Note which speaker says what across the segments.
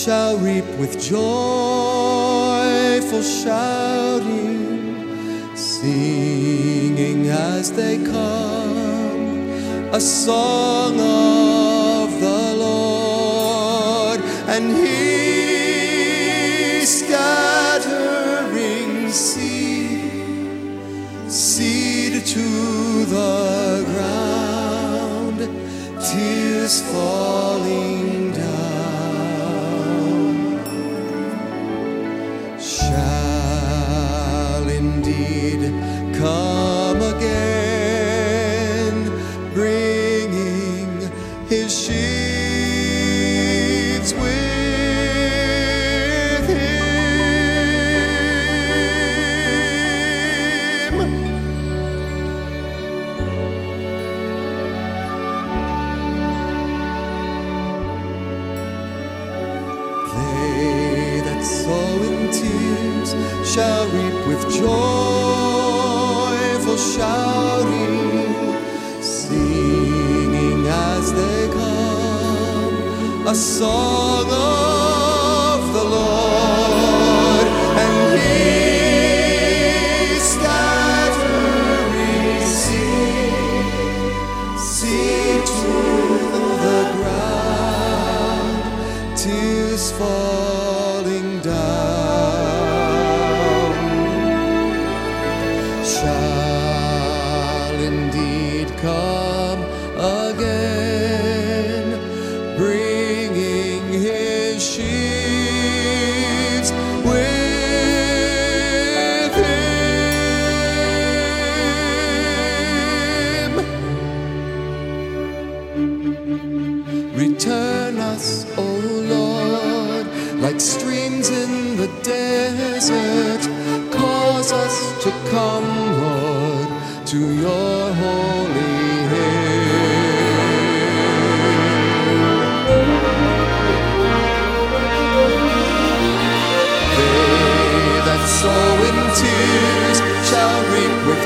Speaker 1: shall reap with joyful shouting, singing as they come a song of the Lord. And He scattering seed to the ground, tears falling down, shall indeed come again, bringing His sheaves with Him. They that sow in tears shall reap with joyful shouting, singing as they come a song of the Lord. And He scattering seed to the ground, tears falling down, shall indeed come again, bringing His sheaves with Him. Return us, O Lord, like streams in the desert. Cause us to come, Lord, to your holy hill. They that sow in tears shall reap with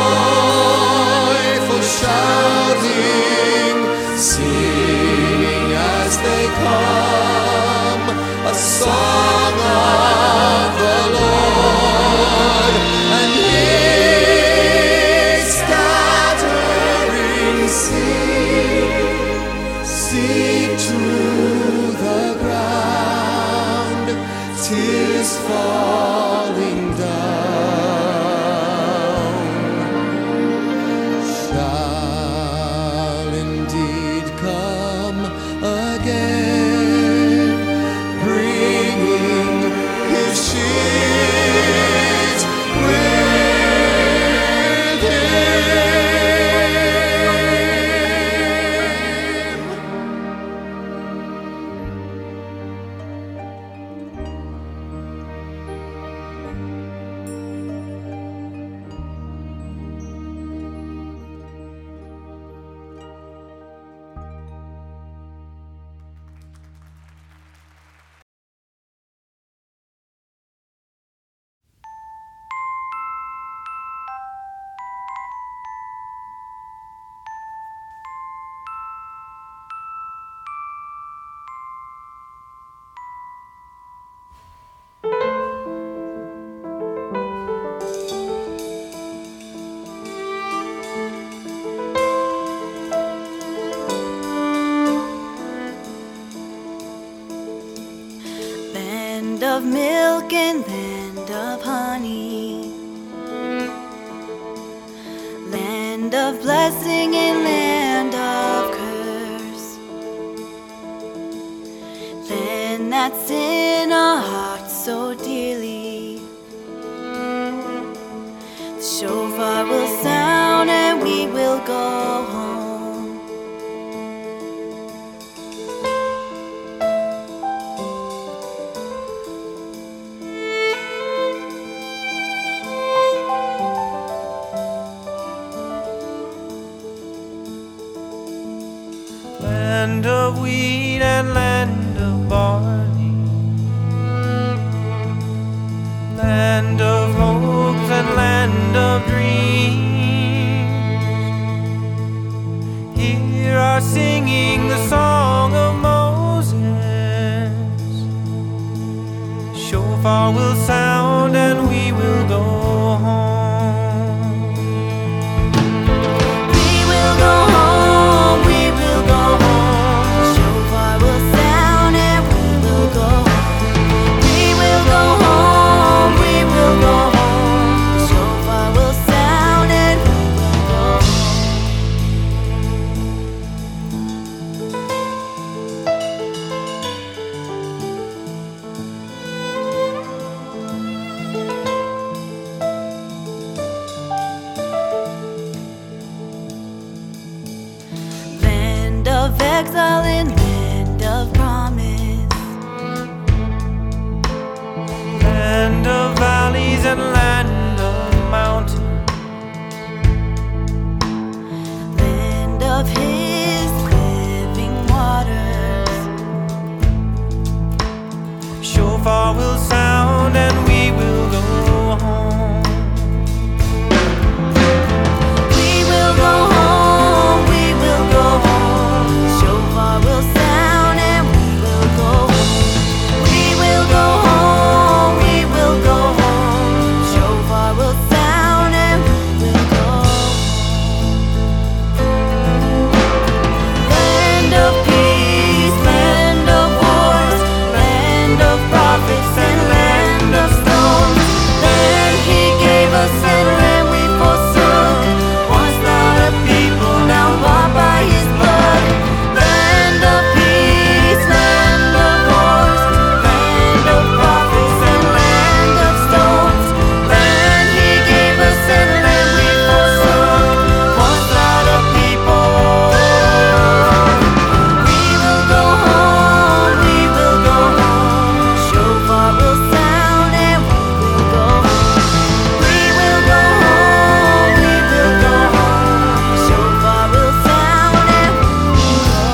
Speaker 1: joyful shouting, singing as they come a song of the Lord. And He scattering seed to the ground, tears falling down, shall indeed come again, bringing His sheaves with Him.
Speaker 2: Land of milk and land of honey, land of blessing and land of curse, land that's in our hearts so dearly. The shofar will sound and we will go home.
Speaker 3: Land of wheat and land of barley, shofar will sound and we will go home.
Speaker 2: We will go home, we will go home. The shofar will sound and we will go home. We will go home, we will go home. The shofar will sound and we will go home. Land of exile and land of promise.
Speaker 3: Land of valleys and land of mountains.
Speaker 2: Land of his living waters.
Speaker 3: Shofar will sound and we will go home.
Speaker 2: We will go home, we will go home. The shofar will sound and we will go home. We will go home, we will go home. The shofar will sound and we will go home. Land of peace, land of wars, land of prophets and land of stones. Land he gave us and land we forsook. Once not a people, now bought by his blood. Land of peace, land of wars, land of prophets and land of stones. Land he gave us and land we forsook. Once not a people. We will go home, we will go home. The shofar will sound and we will go home. We will go home, we will go home. The shofar will sound and we will go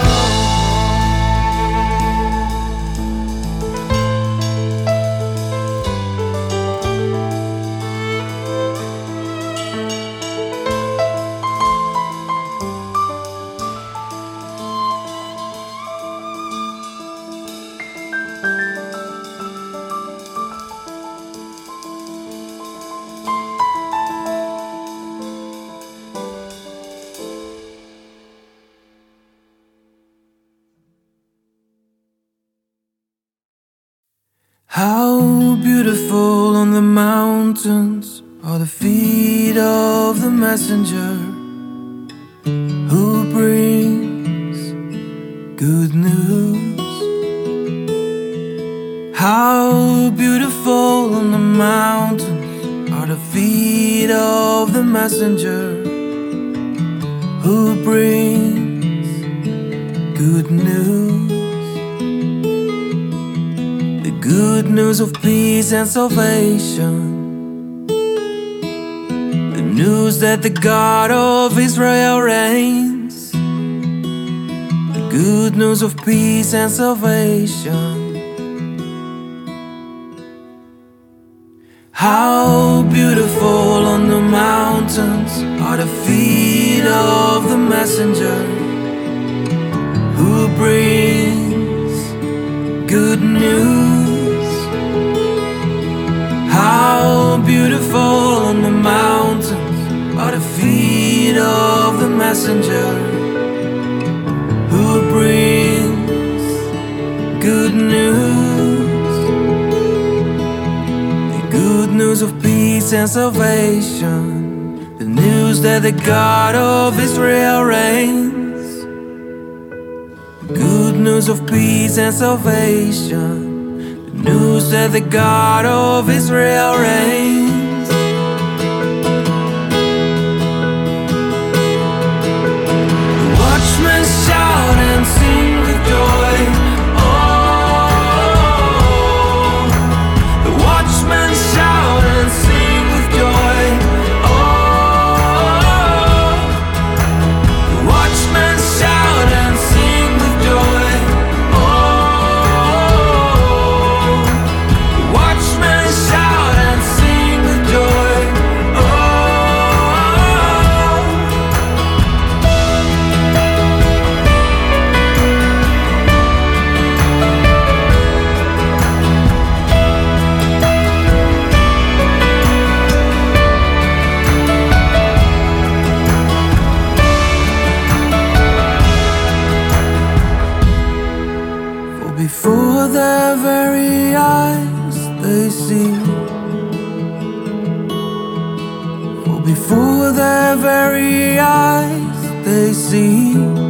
Speaker 3: How beautiful on the mountains are the feet of the messenger who brings good news. How beautiful on the mountains are the feet of the messenger who brings good news. The good news of peace and salvation. The news that the God of Israel reigns. The good news of peace and salvation. How beautiful on the mountains are the feet of the messenger who brings good news. How beautiful on the mountains are the feet of the messenger who brings good news. The good news of peace and salvation. The news that the God of Israel reigns. Good news of peace and salvation. The news that the God of Israel reigns. The watchmen shout and sing with joy. Oh, the watchmen shout and sing with joy. Oh, the watchmen shout and sing with joy. Oh, the watchmen shout and sing with they see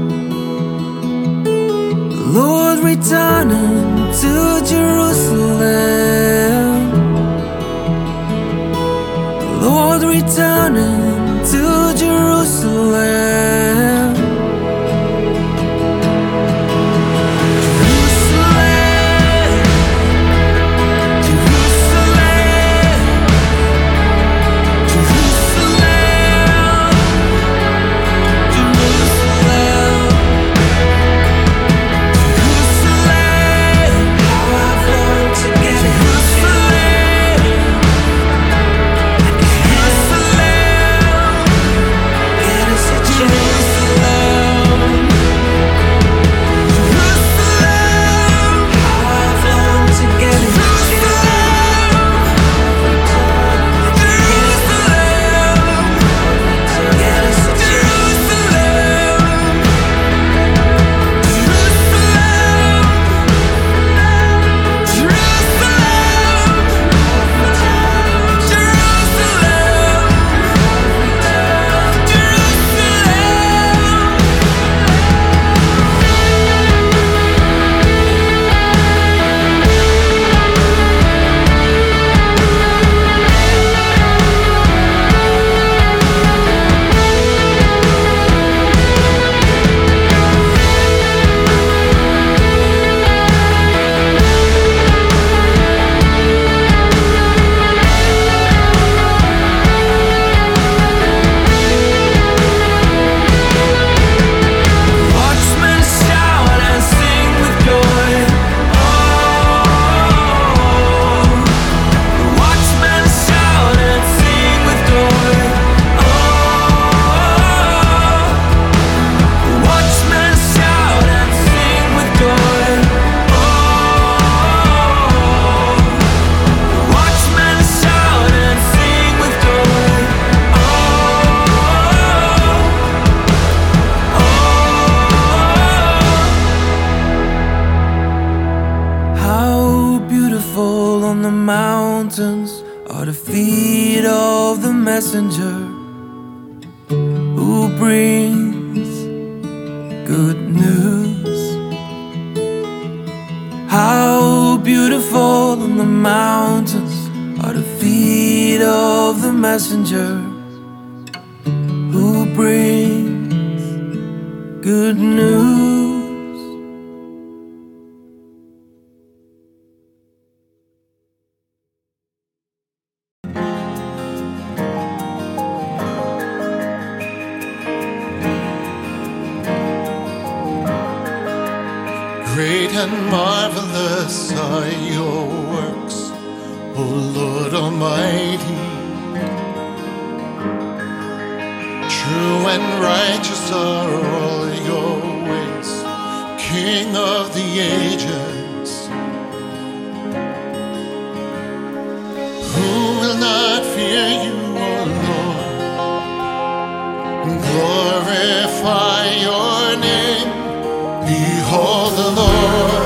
Speaker 3: the Lord returning to Jerusalem. The Lord returning to Jerusalem. Are the feet of the messenger who brings good news. How beautiful on the mountains are the feet of the messenger who brings good news.
Speaker 1: Great and marvelous are your works, O Lord Almighty. True and righteous are all your ways, King of the ages. Who will not fear you, O Lord, and glorify your name? Behold the Lord